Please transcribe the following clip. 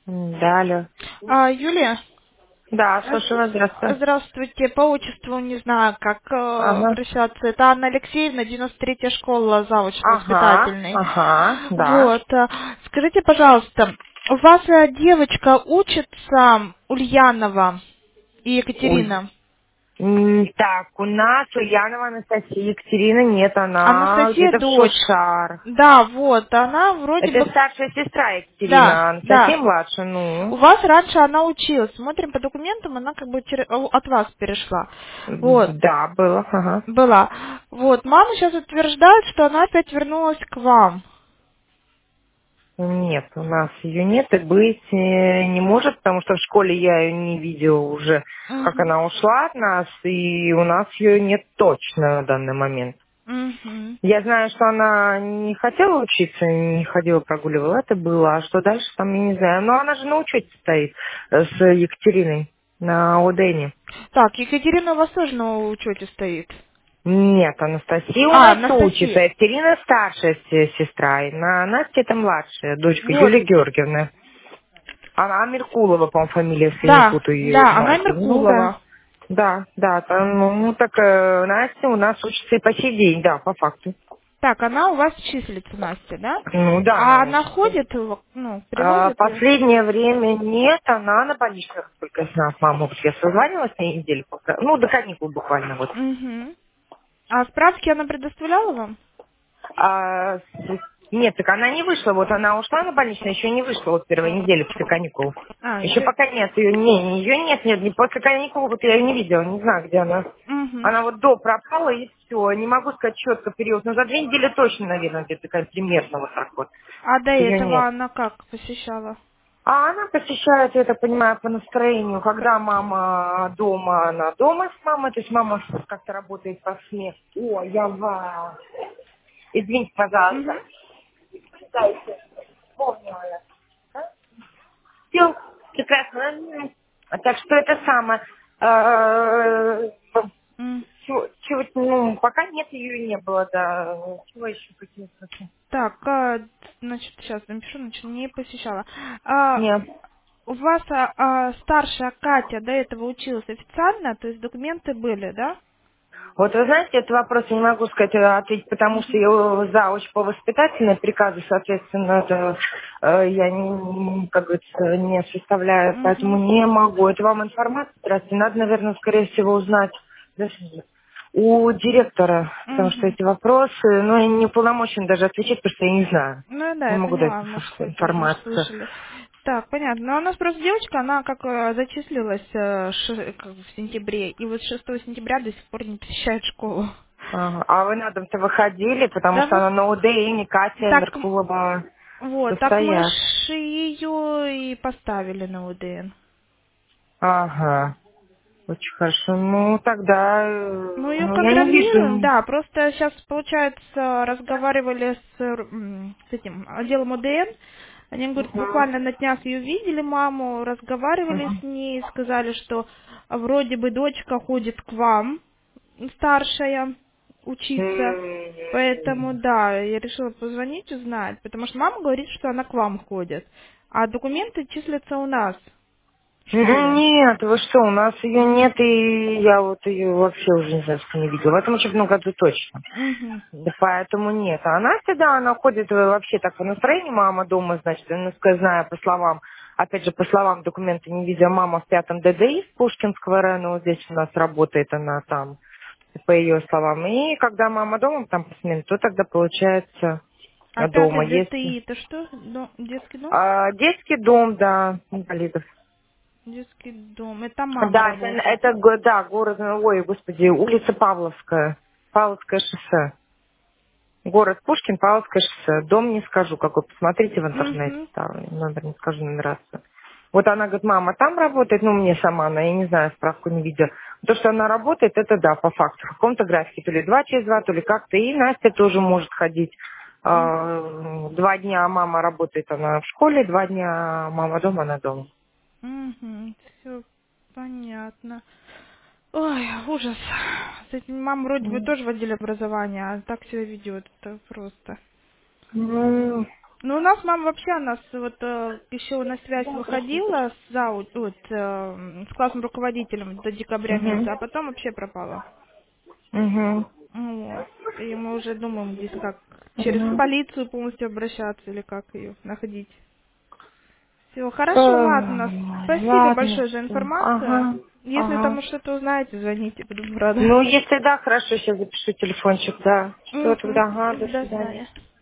Да, алло. Юлия, Да, слушаю вас, здравствуйте. здравствуйте. По отчеству не знаю, как Ага. обращаться. Это Анна Алексеевна, 93-я школа, завуч Ага, воспитательный. ага, да. Вот. Скажите, пожалуйста, у вас девочка учится, Ульянова и Ой. Екатерина? Так, у нас Ульянова Анастасия, Екатерина нет, она Анастасия где-то в дочь. Шушар. Да, вот, она вроде Это бы... старшая сестра Да, Екатерина, Анастасия да. младше, У ну. вас раньше она училась. Смотрим по документам, она как бы от вас перешла. Вот. Да, было, ага. Была. Вот, мама сейчас утверждает, что она опять вернулась к вам. Нет, у нас ее нет и быть не может, потому что в школе я ее не видела уже, как Угу. она ушла от нас, и у нас ее нет точно на данный момент. Угу. Я знаю, что она не хотела учиться, не ходила, прогуливала, это было. А что дальше, там я не знаю. Но она же на учете стоит с Екатериной на ОДНе. Так, Екатерина у вас тоже на учете стоит. Нет, Анастасия у А, нас учится. Анастасия. Екатерина старшая сестра, и Настя это младшая, дочка Вот. Юлия Георгиевна. Она Меркулова, по-моему, фамилия, если я не Да, путаю ее да, она матери. Ну да. Меркулова. Да, да, ну так Настя у нас учится и по сей день, да, по факту. Так, она у вас числится, Настя, да? Ну да, она А у нас она учится. ходит, ну, привозит ее? Последнее время нет, она на больничных, только я знаю, мама, вот я созванивалась на неделю, ну, до каникул буквально вот. Угу. А справки она предоставляла вам? А, нет, так она не вышла, вот она ушла на больничный, еще не вышла вот первой недели после каникул. А, Еще еще... пока нет ее, ее нет, не после каникул, вот я ее не видела, не знаю, где она. Угу. Она вот до пропала и все, не могу сказать четко период, но за 2 недели точно, наверное, где-то такая примерно вот так вот. А до Ее нет. этого она как посещала? А она посещает, я так понимаю, по настроению. Когда мама дома, она дома с мамой. То есть мама как-то работает по смене. О, Извините, Угу. пожалуйста. Дайте. Вспомнила я. Все, прекрасно. Так что это самое. Ну, пока нет, ее и не было, да. Чего еще какие-то? Так, значит, сейчас напишу, значит, не посещала. А, Нет. у вас старшая Катя до этого училась официально, то есть документы были, да? Вот вы знаете, этот вопрос я не могу сказать, ответить, потому что Угу. я зауч по воспитательной приказу, соответственно, это я, как говорится, не составляю, поэтому Угу. не могу. Это вам информация, здравствуйте, надо, наверное, скорее всего узнать у директора, потому что Угу. эти вопросы, ну, я не уполномочен даже отвечать, потому что я не знаю. Ну да, Не я могу дать поняла, может, вы тоже информацию. слышали. Так, понятно. Но у нас просто девочка, она как зачислилась как бы в сентябре, и вот 6 сентября до сих пор не посещает школу. Ага. А вы на дом-то выходили, потому Да, что вы... она на УДИ, Катя Так, Меркулова вот, так мы состоят. ж ее и поставили на УДН. Ага. Очень хорошо. Ну, тогда, Ну, ее ну, я не контролируем, вижу. да, просто сейчас, получается, разговаривали с этим отделом ОДН, они говорят, Мгм. буквально на днях ее видели, маму, разговаривали с Мгм. ней, сказали, что вроде бы дочка ходит к вам, старшая, учиться, поэтому, М. да, я решила позвонить, узнать, потому что мама говорит, что она к вам ходит, а документы числятся у нас в школе. Нет, вы что, у нас ее нет, и я вот ее вообще уже не знаю, что не видела. В этом учебном году точно. Угу. И поэтому нет. А Настя, да, она ходит вообще так по настроению, мама дома, значит, я насколько знаю, по словам, опять же, по словам документа не видела, мама в 5-м ДДИ с Пушкинского района, вот здесь у нас работает она там, по ее словам. И когда мама дома там по смене, то тогда получается А дома. пятый Если ДТИ это что? Детский дом? детский дом, да, инвалидов. Детский дом. Это мама Да, работает. да, город, ой, господи, улица Павловская, Павловское шоссе. Город Пушкин, Павловское шоссе. Дом не скажу, какой. Посмотрите в интернете, Угу. там, номер не скажу, нумерацию. Вот она говорит, мама там работает, ну, мне сама она, я не знаю, справку не видела. То, что она работает, это да, по факту. В каком-то графике, то ли 2 через 2, то ли как-то. И Настя тоже может ходить. 2 дня мама работает, она в школе, 2 дня мама дома, она дома. Угу. Все понятно. Ой, ужас. С этим мама вроде бы тоже в отделе образования, а так себя ведет. Это просто. Ну, Ну, у нас мама вообще, у нас вот еще на связь выходила с классным руководителем до декабря месяца, а Угу. потом вообще пропала. Угу. Вот. И мы уже думаем, здесь как через Угу. полицию полностью обращаться или как ее находить. Все, хорошо, ладно. Спасибо Ладно, большое за все. информацию. Ага. Если там Ага. что-то узнаете, звоните, буду рада. Ну, если да, хорошо, сейчас запишу телефончик, да. Все, тогда, ага, до До свидания. свидания.